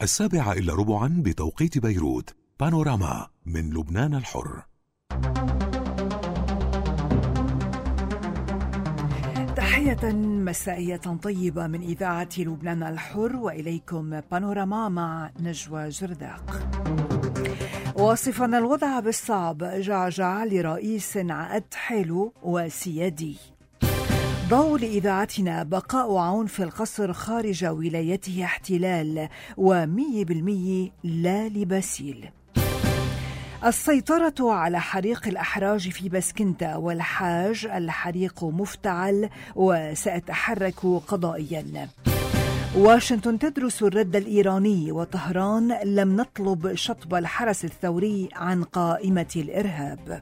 7:15 بتوقيت بيروت. بانوراما من لبنان الحر. تحية مسائية طيبة من إذاعة لبنان الحر، وإليكم بانوراما مع نجوى جرداق. واصفا الوضع بالصعب، جعجع لرئيس عقد حلو وسيادي. ضوء لإذاعتنا، بقاء عون في القصر خارج ولايته احتلال، و100% لا لباسيل. السيطرة على حريق الأحراج في بسكنتا، والحاج الحريق مفتعل وسأتحرك قضائيا. واشنطن تدرس الرد الإيراني، وطهران لم نطلب شطب الحرس الثوري عن قائمة الإرهاب.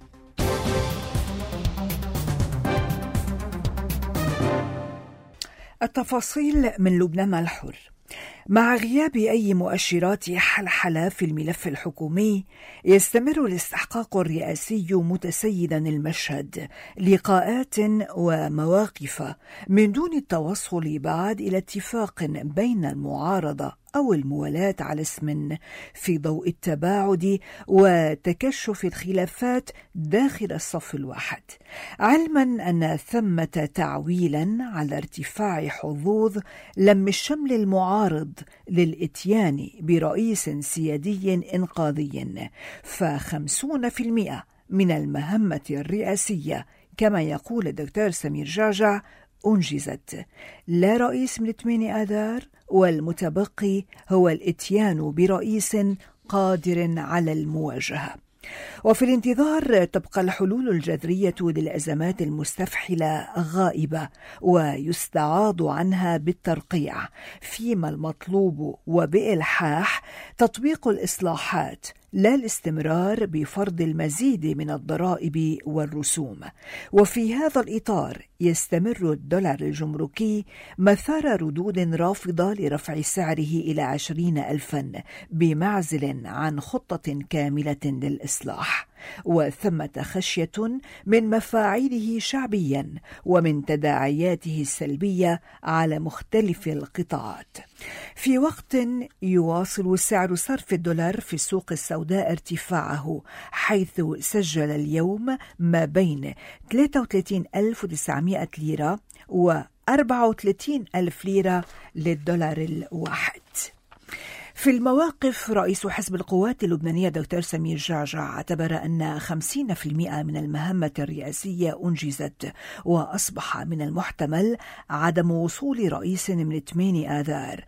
التفاصيل من لبنان الحر. مع غياب أي مؤشرات حلحلة في الملف الحكومي، يستمر الاستحقاق الرئاسي متسيدا المشهد، لقاءات ومواقف من دون التوصل بعد إلى اتفاق بين المعارضة أو الموالاة على اسم، في ضوء التباعد وتكشف الخلافات داخل الصف الواحد، علما أن ثمة تعويلا على ارتفاع حظوظ لم الشمل المعارض للإتيان برئيس سيادي إنقاذي، ف50% من المهمة الرئاسية كما يقول الدكتور سمير جعجع أنجزت. لا رئيس من 8 آذار، والمتبقي هو الإتيان برئيس قادر على المواجهة. وفي الانتظار تبقى الحلول الجذرية للأزمات المستفحلة غائبة، ويستعاض عنها بالترقيع، فيما المطلوب وبإلحاح تطبيق الإصلاحات، لا الاستمرار بفرض المزيد من الضرائب والرسوم. وفي هذا الإطار يستمر الدولار الجمركي مثار ردود رافضة لرفع سعره إلى 20,000، بمعزل عن خطة كاملة للإصلاح، وثمة خشية من مفاعيله شعبيا ومن تداعياته السلبية على مختلف القطاعات. في وقت يواصل سعر صرف الدولار في السوق السوداء ارتفاعه، حيث سجل اليوم ما بين 33,900 ليرة و 34,000 ليرة للدولار الواحد. في المواقف، رئيس حزب القوات اللبنانية دكتور سمير جعجع اعتبر أن 50% من المهمة الرئاسية أنجزت، وأصبح من المحتمل عدم وصول رئيس من 8 آذار،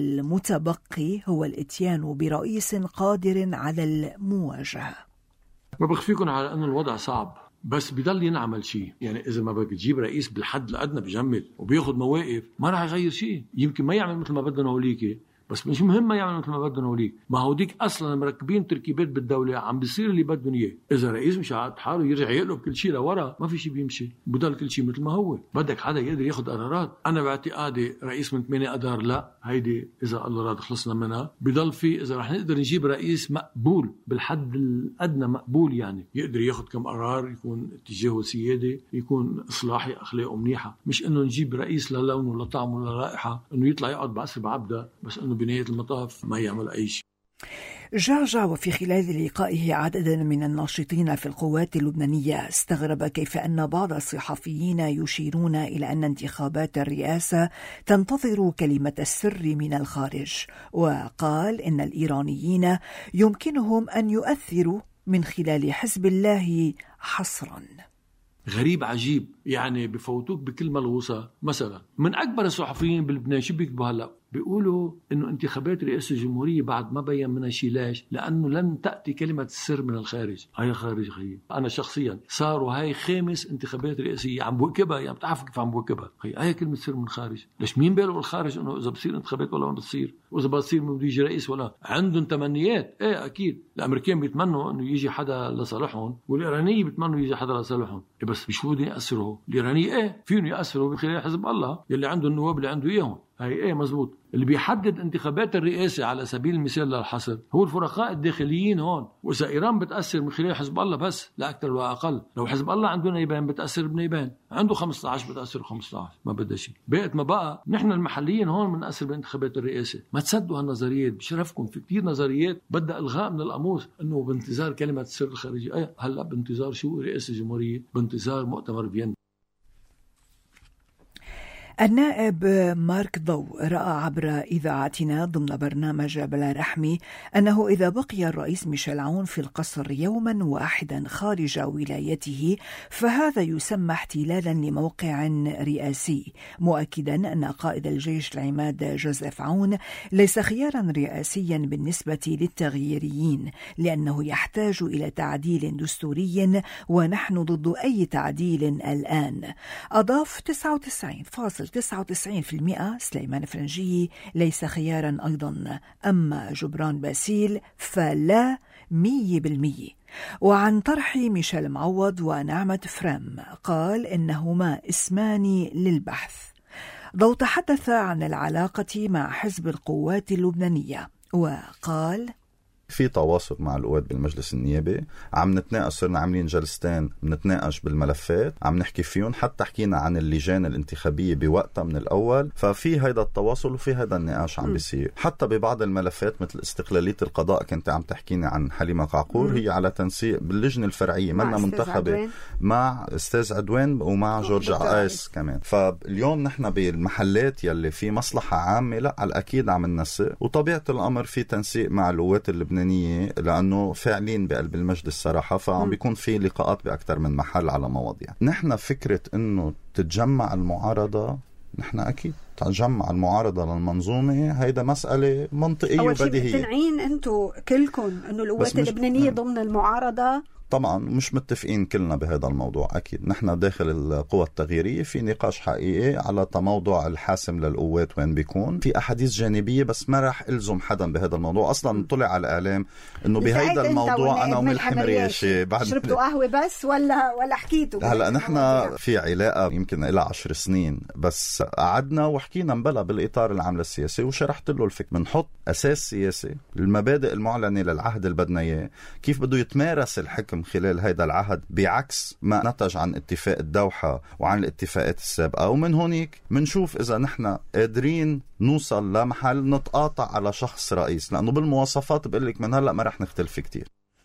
والمتبقي هو الإتيان برئيس قادر على المواجهة. ما بخفيكم على أن الوضع صعب، بس بضل ينعمل شيء. يعني إذا ما بدك تجيب رئيس بالحد الأدنى بجمل وبياخد مواقف، ما راح يغير شيء. يمكن ما يعمل مثل ما بدنا هوليكي، بس مش مهم ما يعمل مثل ما بدهم هوليك. ما هو ديك اصلا مركبين تركيبات بالدوله، عم بيصير اللي بدهم اياه. اذا رئيس مش عاد حاله يرجع يقلب كل شيء لورا، ما في شيء بيمشي، بضل كل شيء مثل ما هو. بدك حدا يقدر ياخذ قرارات. انا باعتقادي رئيس من 8 اذار لا، هيدي اذا الله راد خلصنا منها. بضل في اذا رح نقدر نجيب رئيس مقبول بالحد الادنى، مقبول يعني يقدر ياخذ كم قرار، يكون اتجاهه سيادي، يكون اصلاحي، اخلاقه منيحه، مش انه نجيب رئيس لا لون ولا طعم ولا رائحه، انه يطلع يقعد بعصر بعبده، بس انه بنهايه المطاف ما يعمل أي شيء. جعجع وفي خلال لقائه عدد من الناشطين في القوات اللبنانية استغرب كيف أن بعض الصحفيين يشيرون إلى أن انتخابات الرئاسة تنتظر كلمة السر من الخارج، وقال إن الإيرانيين يمكنهم أن يؤثروا من خلال حزب الله حصرا. غريب عجيب، يعني بفوتوك بكل ملغوصة. مثلا من أكبر الصحفيين بلبنان شو بيكتبوا هلأ؟ بيقولوا إنه انتخابات رئاسة الجمهورية بعد ما بين منها شيء. ليش؟ لأنه لن تأتي كلمة السر من الخارج. هاي خارج خيي. أنا شخصيا صاروا هاي 5 انتخابات رئاسية عم بوكبها، يعني بتعرف كيف عم بوكبها. هاي كلمة سر من الخارج. ليش مين بيقولوا الخارج إنه إذا بصير انتخابات ولا ما بتصير، وإذا بتصير ما بده يجي رئيس ولا عندهم تمنيات؟ إيه أكيد الأمريكان بيتمنوا إنه يجي حدا لصالحهم، والإيرانيين بيتمنوا يجي حدا لصالحهم. بس مش بدهم يأثروا. الإيرانيين إيه فيهم يأثروا من خلال حزب الله يلي عنده النواب اللي عنده إياهم. هي ايه مزبوط. اللي بيحدد انتخابات الرئاسة على سبيل المثال للحصر هو الفرقاء الداخليين هون. وإذا إيران بتأثر من خلال حزب الله بس لا أكثر ولا أقل، لو حزب الله عنده نيبان بتأثر بنيبان، عنده 15 بتأثر 15، ما بدها شيء. بقت ما بقى نحن المحليين هون بنأثر بانتخابات الرئاسة. ما تصدقوا هالنظريات، بشرفكم في كتير نظريات بدها إلغاء من القاموس، إنه بانتظار كلمة السر الخارجي. أي هلا بانتظار شو؟ رئاسة جمهورية، بانتظار مؤتمر فيينا. النائب مارك ضو رأى عبر إذاعتنا ضمن برنامج بلا رحمي أنه إذا بقي الرئيس ميشيل عون في القصر يوما واحدا خارج ولايته فهذا يسمى احتلالا لموقع رئاسي، مؤكدا أن قائد الجيش العماد جوزيف عون ليس خيارا رئاسيا بالنسبة للتغييريين، لأنه يحتاج إلى تعديل دستوري ونحن ضد أي تعديل الآن. أضاف 99.99% سليمان فرنجي ليس خيارا أيضا، أما جبران باسيل فلا 100%. وعن طرح ميشيل معوض ونعمة فرام قال إنهما اسمان للبحث. ضو تحدث عن العلاقة مع حزب القوات اللبنانية وقال: في تواصل مع القوات بالمجلس النيابي، عم نتناقش، صرنا عاملين جلستين بنتناقش بالملفات، عم نحكي فيهم، حتى حكينا عن اللجان الانتخابية بوقتها من الأول. ففي هيدا التواصل وفي هيدا النقاش عم بيصير. حتى ببعض الملفات مثل استقلالية القضاء كنت عم تحكيني عن حليمة قعقور، هي على تنسيق باللجنة الفرعية منا منتخبة مع أستاذ عدوان ومع جورج عقايس كمان. فاليوم نحن بالمحلات يلي في مصلحة عامة لا على الأكيد عم ننسق، وطبيعة الأمر في تنسيق مع القوات اللبنانية لأنه فاعلين بقلب المجلس صراحة، فعم بيكون في لقاءات بأكثر من محل على مواضيع. نحن فكرة إنه تتجمع المعارضة، نحن أكيد تجمع المعارضة للمنظومة، هيدا مسألة منطقية وبديهية. تنعين أنتوا كلكم إنه القوات اللبنانية ضمن المعارضة؟ طبعا مش متفقين كلنا بهذا الموضوع. أكيد نحن داخل القوى التغييرية في نقاش حقيقي على تموضع الحاسم للقوات وين بيكون. في أحاديث جانبية بس ما راح إلزم حدا بهذا الموضوع. أصلا طلع على الإعلام إنه بهذا الموضوع أنا وملحم رياشي بعد شربتوا قهوة بس ولا حكيتوا؟ هلا نحن في علاقة يمكن إلى 10 سنين، بس قعدنا وحكينا مبلا بالإطار العام للسياسي وشرحت له الفكرة. بنحط أساس سياسي، المبادئ المعلنة للعهد اللي بدنا إياه، كيف بده يتمارس الحكم خلال هيدا العهد بعكس ما نتج عن اتفاق الدوحة وعن الاتفاقات السابقة. ومن هونيك منشوف إذا نحن قادرين نوصل لمحل نتقاطع على شخص رئيس، لأنه بالمواصفات بقولك من هلأ ما رح نختلف كتير.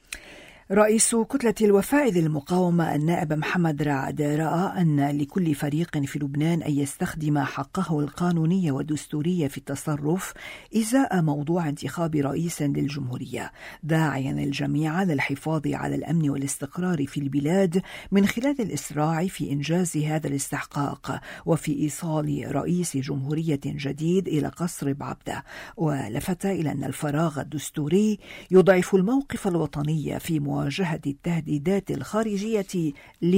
رئيس كتلة الوفاء للمقاومة النائب محمد رعد رأى أن لكل فريق في لبنان أن يستخدم حقه القانوني والدستوري في التصرف إزاء موضوع انتخاب رئيس للجمهورية، داعيا الجميع للحفاظ على الأمن والاستقرار في البلاد من خلال الإسراع في إنجاز هذا الاستحقاق وفي إيصال رئيس جمهورية جديد إلى قصر بعبدة. ولفت إلى أن الفراغ الدستوري يضعف الموقف الوطني في مواجهة التهديدات الخارجية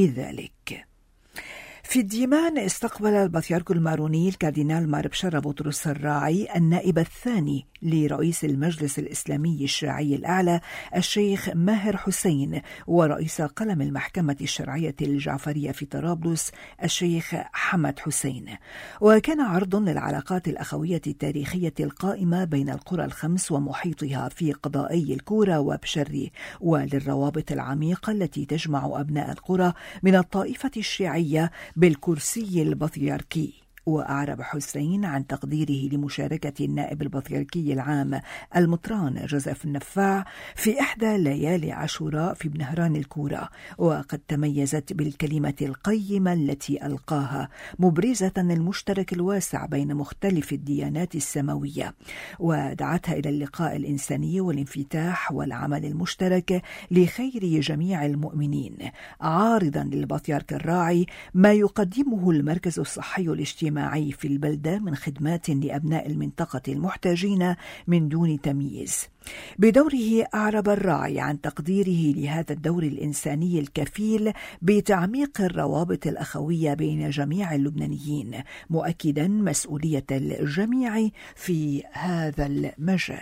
لذلك. في الديمان استقبل البطريرك الماروني الكاردينال مار بشارة بطرس الراعي النائب الثاني لرئيس المجلس الإسلامي الشرعي الأعلى الشيخ ماهر حسين، ورئيس قلم المحكمة الشرعية الجعفرية في طرابلس الشيخ حمد حسين. وكان عرض للعلاقات الأخوية التاريخية القائمة بين القرى الخمس ومحيطها في قضائي الكورة وبشري، وللروابط العميقة التي تجمع أبناء القرى من الطائفة الشيعية بالكرسي البطريركي. وأعرب حسين عن تقديره لمشاركة النائب البطريركي العام المطران جوزيف النفاع في إحدى ليالي عاشوراء في بنهران الكورة، وقد تميزت بالكلمة القيمة التي ألقاها مبرزة المشترك الواسع بين مختلف الديانات السماوية، ودعتها إلى اللقاء الإنساني والانفتاح والعمل المشترك لخير جميع المؤمنين، عارضا للبطريرك الراعي ما يقدمه المركز الصحي الاجتماعي في البلدة من خدمات لأبناء المنطقة المحتاجين من دون تمييز. بدوره أعرب الراعي عن تقديره لهذا الدور الإنساني الكفيل بتعميق الروابط الأخوية بين جميع اللبنانيين، مؤكدا مسؤولية الجميع في هذا المجال.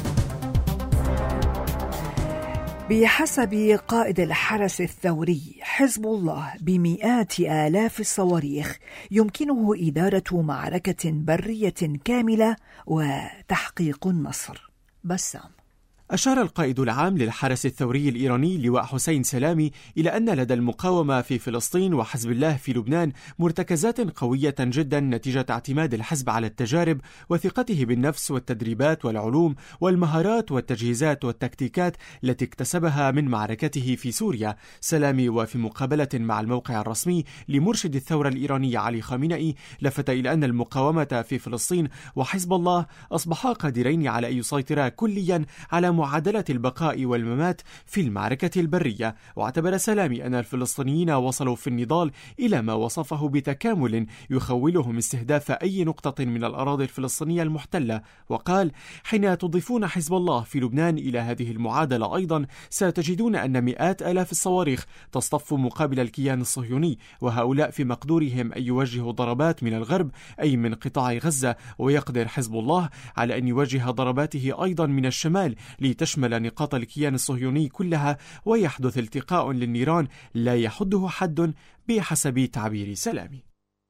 بحسب قائد الحرس الثوري حزب الله بمئات آلاف الصواريخ يمكنه إدارة معركة برية كاملة وتحقيق النصر. بسام. أشار القائد العام للحرس الثوري الإيراني لواء حسين سلامي إلى أن لدى المقاومة في فلسطين وحزب الله في لبنان مرتكزات قوية جدا نتيجة اعتماد الحزب على التجارب وثقته بالنفس والتدريبات والعلوم والمهارات والتجهيزات والتكتيكات التي اكتسبها من معركته في سوريا. سلامي وفي مقابلة مع الموقع الرسمي لمرشد الثورة الإيرانية علي خامنئي لفت إلى أن المقاومة في فلسطين وحزب الله أصبحا قادرين على أن يسيطرا كليا على معادلة البقاء والممات في المعركة البرية. واعتبر سلامي أن الفلسطينيين وصلوا في النضال إلى ما وصفه بتكامل يخولهم استهداف أي نقطة من الأراضي الفلسطينية المحتلة. وقال: حين تضيفون حزب الله في لبنان إلى هذه المعادلة أيضا ستجدون أن مئات آلاف الصواريخ تصطف مقابل الكيان الصهيوني، وهؤلاء في مقدورهم أن يوجهوا ضربات من الغرب أي من قطاع غزة، ويقدر حزب الله على أن يوجه ضرباته أيضا من الشمال لتشمل نقاط الكيان الصهيوني كلها، ويحدث التقاء للنيران لا يحده حد بحسب تعبير سلامي.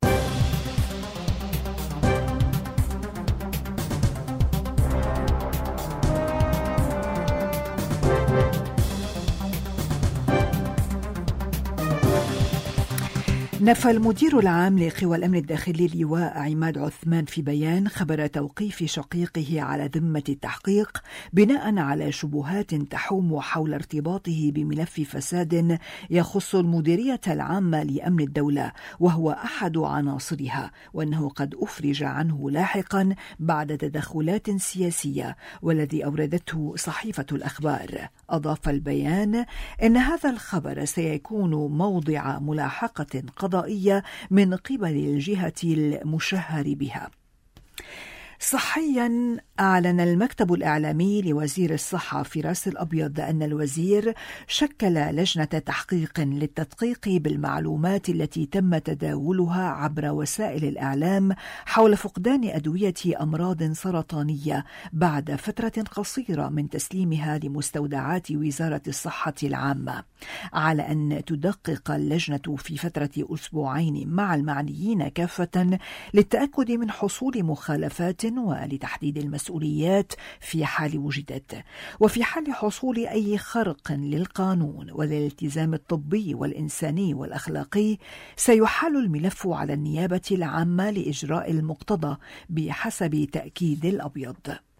نفى المدير العام لقوى الأمن الداخلي اللواء عماد عثمان في بيان خبر توقيف شقيقه على ذمة التحقيق بناء على شبهات تحوم حول ارتباطه بملف فساد يخص المديرية العامة لأمن الدولة وهو أحد عناصرها، وأنه قد أفرج عنه لاحقا بعد تدخلات سياسية والذي أوردته صحيفة الأخبار. أضاف البيان أن هذا الخبر سيكون موضع ملاحقة قضائية من قبل الجهة المشهر بها. صحيا أعلن المكتب الإعلامي لوزير الصحة فراس الأبيض أن الوزير شكل لجنة تحقيق للتدقيق بالمعلومات التي تم تداولها عبر وسائل الإعلام حول فقدان أدوية أمراض سرطانية بعد فترة قصيرة من تسليمها لمستودعات وزارة الصحة العامة، على أن تدقق اللجنة في فترة أسبوعين مع المعنيين كافة للتأكد من حصول مخالفات ولتحديد المسؤوليات في حال وجدت، وفي حال حصول أي خرق للقانون والالتزام الطبي والإنساني والأخلاقي سيحال الملف على النيابة العامة لإجراء المقتضى بحسب تأكيد الأبيض.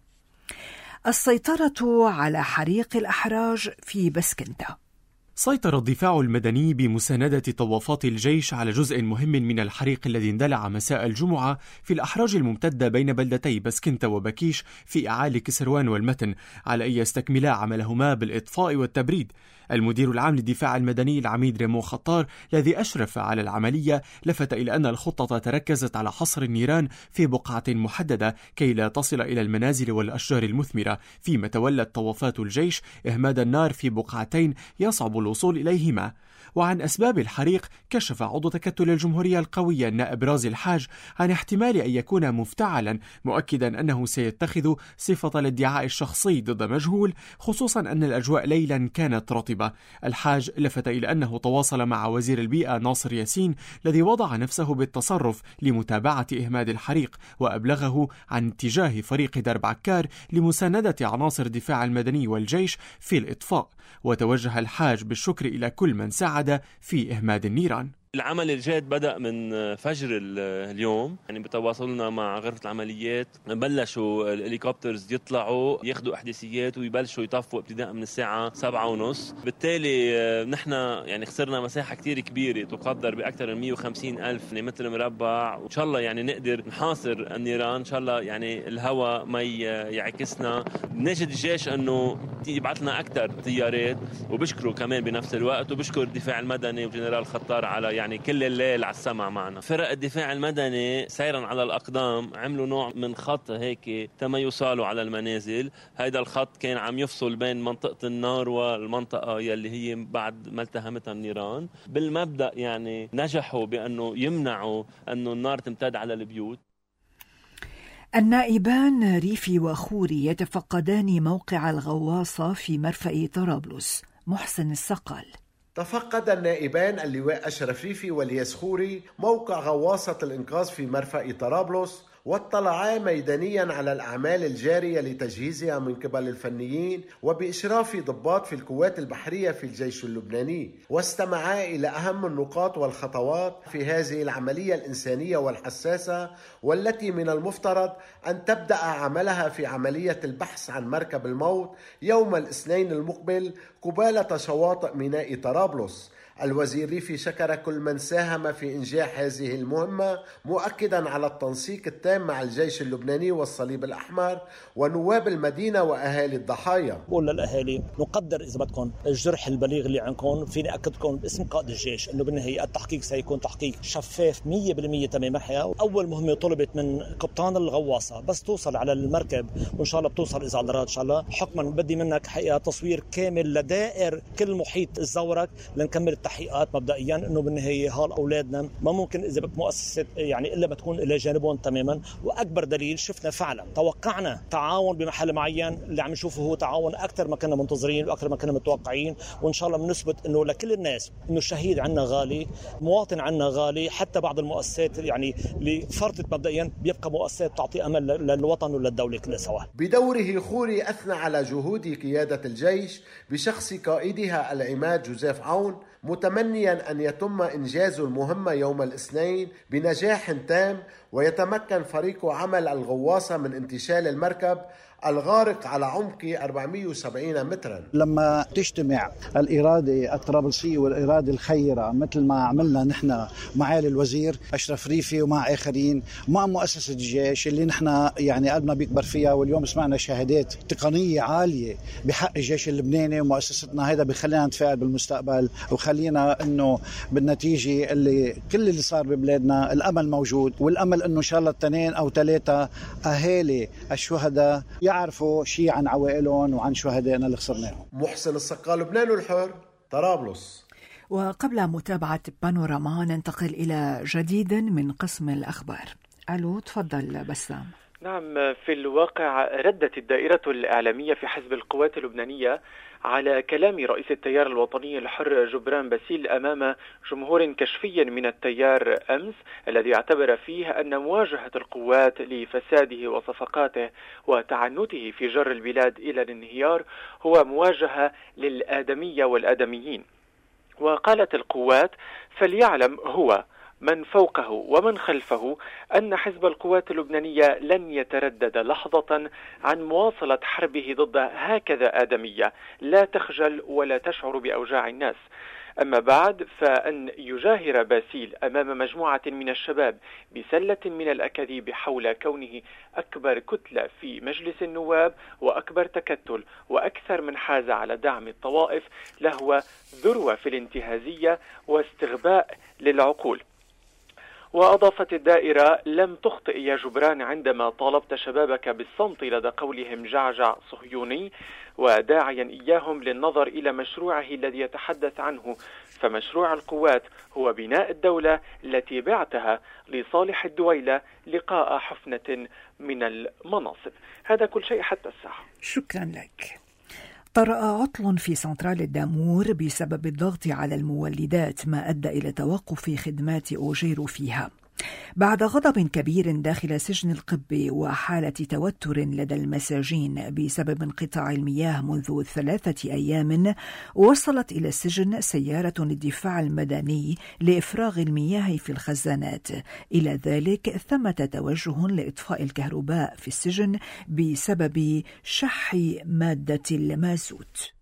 السيطرة على حريق الأحراج في بسكنتا. سيطر الدفاع المدني بمساندة طوافات الجيش على جزء مهم من الحريق الذي اندلع مساء الجمعة في الأحراج الممتدة بين بلدتي بسكنتا وبكيش في أعالي كسروان والمتن، على أن يستكملا عملهما بالإطفاء والتبريد. المدير العام للدفاع المدني العميد ريمو خطار الذي أشرف على العملية لفت إلى أن الخطة تركزت على حصر النيران في بقعة محددة كي لا تصل إلى المنازل والأشجار المثمرة، فيما تولت طوافات الجيش إهماد النار في بقعتين يصعب الوصول إليهما. وعن أسباب الحريق كشف عضو تكتل الجمهورية القوية النائب رازي الحاج عن احتمال أن يكون مفتعلا، مؤكدا أنه سيتخذ صفة الادعاء الشخصي ضد مجهول، خصوصا أن الأجواء ليلا كانت رطبة. الحاج لفت إلى أنه تواصل مع وزير البيئة ناصر ياسين الذي وضع نفسه بالتصرف لمتابعة إهماد الحريق، وأبلغه عن اتجاه فريق درب عكار لمساندة عناصر الدفاع المدني والجيش في الإطفاء. وتوجه الحاج بالشكر إلى كل من ساعد في إهماد النيران. العمل الجاد بدأ من فجر اليوم، يعني بتواصلنا مع غرفة العمليات بلشوا الهليكوبترز يطلعوا ياخدوا احداثيات ويبلشوا يطفوا ابتداء من الساعة 7:30. بالتالي نحن يعني خسرنا مساحة كتير كبيرة تقدر بأكثر من 150,000 متر مربع، وإن شاء الله يعني نقدر نحاصر النيران، إن شاء الله يعني الهواء ما يعكسنا. نجد الجيش أنه يبعث لنا أكثر طيارات، وبشكره كمان بنفس الوقت، وبشكر الدفاع المدني وجنرال خطار على يعني كل الليل على السمع معنا. فرق الدفاع المدني سيرا على الأقدام عملوا نوع من خط هيك تم يوصلوا على المنازل. هيدا الخط كان عم يفصل بين منطقة النار والمنطقة يلي هي بعد ما التهمتها النيران. بالمبدأ يعني نجحوا بأنه يمنعوا أنه النار تمتد على البيوت. النائبان ريفي وخوري يتفقدان موقع الغواصة في مرفأ طرابلس. محسن الصقال. تفقد النائبان اللواء أشرف ريفي والياس خوري موقع غواصة الإنقاذ في مرفأ طرابلس، واطلعا ميدانيا على الأعمال الجارية لتجهيزها من قبل الفنيين وبإشراف ضباط في القوات البحرية في الجيش اللبناني، واستمعا إلى أهم النقاط والخطوات في هذه العملية الإنسانية والحساسة، والتي من المفترض أن تبدأ عملها في عملية البحث عن مركب الموت يوم الاثنين المقبل قبالة شواطئ ميناء طرابلس. الوزير ريفي شكر كل من ساهم في إنجاح هذه المهمة، مؤكدا على التنسيق التام مع الجيش اللبناني والصليب الأحمر ونواب المدينة وأهالي الضحايا. بقول للأهالي نقدر إذا بدكم الجرح البليغ اللي عندكم، فيني أكدكم باسم قائد الجيش أنه بالنهاية التحقيق سيكون تحقيق شفاف 100% تمام الحياة. أول مهمة طلبت من قبطان الغواصة بس توصل على المركب، وإن شاء الله بتوصل إذا على الراد إن شاء الله. حكما بدي منك حقيقة تصوير كامل لدائر كل محيط الزورق لنكمل التحقيقات مبدئيا، انه بالنهايه هال اولادنا ما ممكن اذا بدك مؤسسه يعني الا ما تكون الى جانبهم تماما. واكبر دليل شفنا فعلا توقعنا تعاون بمحل معين، اللي عم نشوفه هو تعاون اكثر ما كنا منتظرين واكثر ما كنا متوقعين، وان شاء الله بنثبت انه لكل الناس انه الشهيد عنا غالي، مواطن عنا غالي. حتى بعض المؤسسات يعني اللي فرطت مبدئيا بيبقى مؤسسات تعطي امل للوطن وللدوله كلها سوا. بدوره خوري اثنى على جهود قياده الجيش بشخص قائدها العماد جوزيف عون، متمنيا أن يتم إنجاز المهمة يوم الاثنين بنجاح تام، ويتمكن فريق عمل الغواصة من انتشال المركب الغارق على عمق 470 مترا. لما تجتمع الإرادة الطرابلسية والإرادة الخيرة مثل ما عملنا نحن معالي الوزير أشرف ريفي ومع آخرين مع مؤسسة الجيش اللي نحن يعني قلبنا بيكبر فيها، واليوم سمعنا شهادات تقنية عالية بحق الجيش اللبناني ومؤسستنا، هذا بخلينا نتفائل بالمستقبل وخلينا إنه بالنتيجة اللي كل اللي صار ببلادنا الأمل موجود، والأمل إنه إن شاء الله 2 أو 3 أهالي الشهداء يعرفوا شيء عن عوائلهم وعن شهدائنا اللي خسرناهم. محسن السقا، لبنان الحر، طرابلس. وقبل متابعة بانوراما ننتقل إلى جديد من قسم الأخبار. ألو، تفضل بسام. نعم، في الواقع ردت الدائرة الإعلامية في حزب القوات اللبنانية على كلام رئيس التيار الوطني الحر جبران باسيل أمام جمهور كشفي من التيار أمس، الذي اعتبر فيه أن مواجهة القوات لفساده وصفقاته وتعنته في جر البلاد إلى الانهيار هو مواجهة للآدمية والآدميين. وقالت القوات: فليعلم هو من فوقه ومن خلفه أن حزب القوات اللبنانية لن يتردد لحظة عن مواصلة حربه ضد هكذا آدمية لا تخجل ولا تشعر بأوجاع الناس. أما بعد فأن يجاهر باسيل أمام مجموعة من الشباب بسلة من الأكاذيب حول كونه أكبر كتلة في مجلس النواب وأكبر تكتل وأكثر من حاز على دعم الطوائف لهو ذروة في الانتهازية واستغباء للعقول. وأضافت الدائرة: لم تخطئ يا جبران عندما طالبت شبابك بالصمت لدى قولهم جعجع صهيوني، وداعيا إياهم للنظر إلى مشروعه الذي يتحدث عنه، فمشروع القوات هو بناء الدولة التي بعتها لصالح الدويلة لقاء حفنة من المناصب. هذا كل شيء حتى الساعة. شكرا لك. طرأ عطل في سنترال الدامور بسبب الضغط على المولدات، ما أدى إلى توقف خدمات أوجيرو فيها. بعد غضب كبير داخل سجن القبة وحالة توتر لدى المساجين بسبب انقطاع المياه منذ 3 أيام، وصلت إلى السجن سيارة الدفاع المدني لإفراغ المياه في الخزانات. إلى ذلك ثمة توجه لإطفاء الكهرباء في السجن بسبب شح مادة المازوت.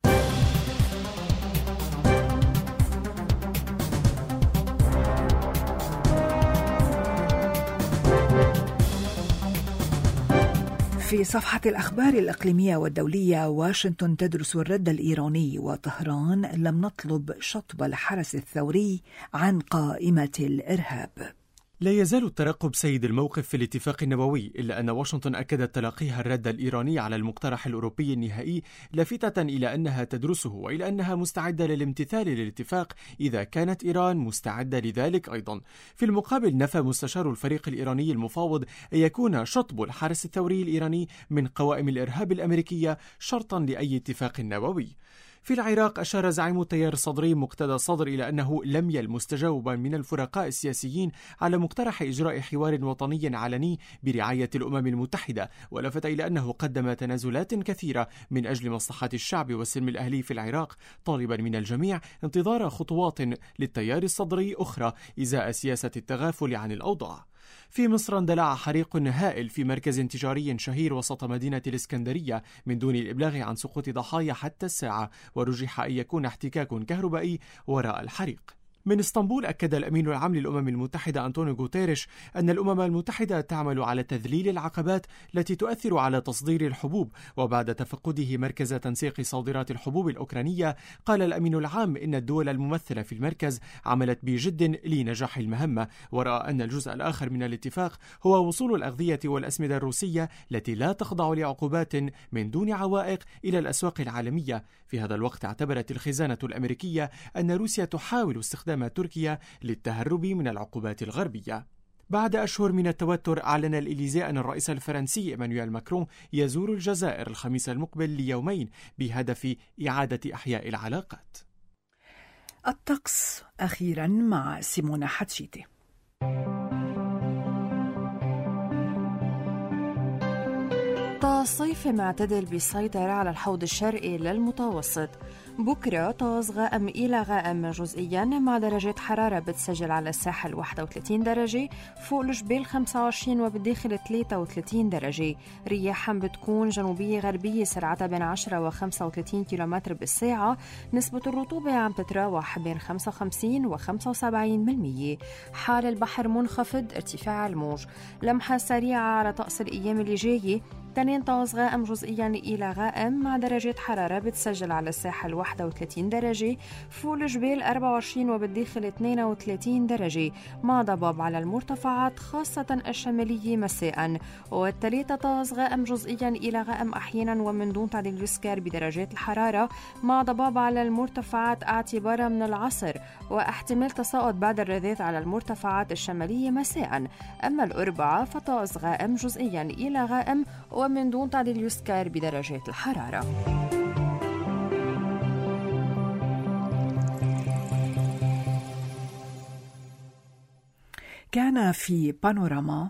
في صفحة الأخبار الإقليمية والدولية: واشنطن تدرس الرد الإيراني، وطهران لم نطلب شطب الحرس الثوري عن قائمة الإرهاب. لا يزال الترقب سيد الموقف في الاتفاق النووي، إلا أن واشنطن أكدت تلقيها الرد الإيراني على المقترح الأوروبي النهائي، لافتة إلى أنها تدرسه وإلى أنها مستعدة للامتثال للاتفاق إذا كانت إيران مستعدة لذلك أيضا. في المقابل نفى مستشار الفريق الإيراني المفاوض أن يكون شطب الحرس الثوري الإيراني من قوائم الإرهاب الأمريكية شرطا لأي اتفاق نووي. في العراق أشار زعيم التيار الصدري مقتدى الصدر إلى أنه لم يلمس تجاوبا من الفرقاء السياسيين على مقترح إجراء حوار وطني علني برعاية الأمم المتحدة، ولفت إلى أنه قدم تنازلات كثيرة من أجل مصلحة الشعب والسلم الأهلي في العراق، طالبا من الجميع انتظار خطوات للتيار الصدري أخرى إزاء سياسة التغافل عن الأوضاع. في مصر اندلع حريق هائل في مركز تجاري شهير وسط مدينة الإسكندرية من دون الإبلاغ عن سقوط ضحايا حتى الساعة، ورجح أن يكون احتكاك كهربائي وراء الحريق. من اسطنبول أكد الأمين العام للأمم المتحدة أنطونيو غوتيريش أن الأمم المتحدة تعمل على تذليل العقبات التي تؤثر على تصدير الحبوب. وبعد تفقده مركز تنسيق صادرات الحبوب الأوكرانية، قال الأمين العام إن الدول الممثلة في المركز عملت بجد لنجاح المهمة، ورأى أن الجزء الآخر من الاتفاق هو وصول الأغذية والأسمدة الروسية التي لا تخضع لعقوبات من دون عوائق إلى الأسواق العالمية. في هذا الوقت اعتبرت الخزانة الأمريكية أن روسيا تحاول استخدام تركيا للتهرب من العقوبات الغربية. بعد أشهر من التوتر، أعلن الإليزيه أن الرئيس الفرنسي إيمانويل ماكرون يزور الجزائر الخميس المقبل ليومين بهدف إعادة إحياء العلاقات. الطقس أخيرا مع سيمونة حتشيتي. صيف معتدل بيسيطر على الحوض الشرقي للمتوسط. بكرة طقس غائم إلى غائم جزئيا مع درجة حرارة بتسجل على الساحل 31 درجة، فوق الجبال 25 وبالداخل 33 درجة. رياح بتكون جنوبية غربية سرعتها بين 10 و 35 كيلومتر بالساعة. نسبة الرطوبة عم تتراوح بين 55 و 75%. حال البحر منخفض، ارتفاع الموج. لمحة سريعة على طقس الأيام اللي جاية. تنين طقس غائم جزئيا إلى غائم مع درجة حرارة بتسجل على الساحل 31 درجة، فوق الجبال 24 وبالداخل 32 درجة، مع ضباب على المرتفعات خاصة الشمالية مساء. والثلاثة طقس غائم جزئيا إلى غائم أحيانا ومن دون تعديل يسكر بدرجات الحرارة، مع ضباب على المرتفعات اعتبارا من العصر، واحتمال تساقط بعد الرذاذ على المرتفعات الشمالية مساء. أما الأربعاء فطقس غائم جزئيا إلى غائم ومن دون تعديل يسكر بدرجات الحرارة. كان في بانوراما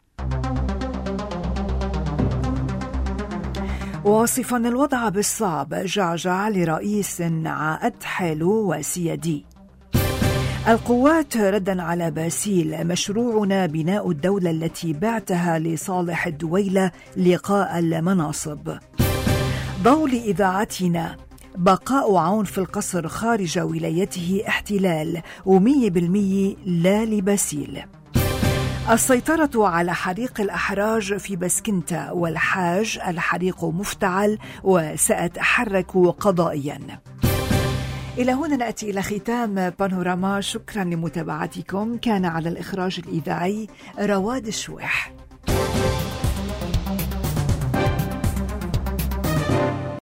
واصفا الوضع بالصعب جعجع لرئيس عقد حاله وسيادي. القوات ردا على باسيل: مشروعنا بناء الدولة التي بعتها لصالح الدويلة لقاء المناصب. ضوء إذاعتنا: بقاء عون في القصر خارج ولايته احتلال، و100% لا لباسيل. السيطرة على حريق الأحراج في بسكنتا، والحاج الحريق مفتعل وسأتحرك قضائيا. إلى هنا نأتي إلى ختام بانوراما. شكرا لمتابعتكم. كان على الإخراج الإذاعي رواد الشويح.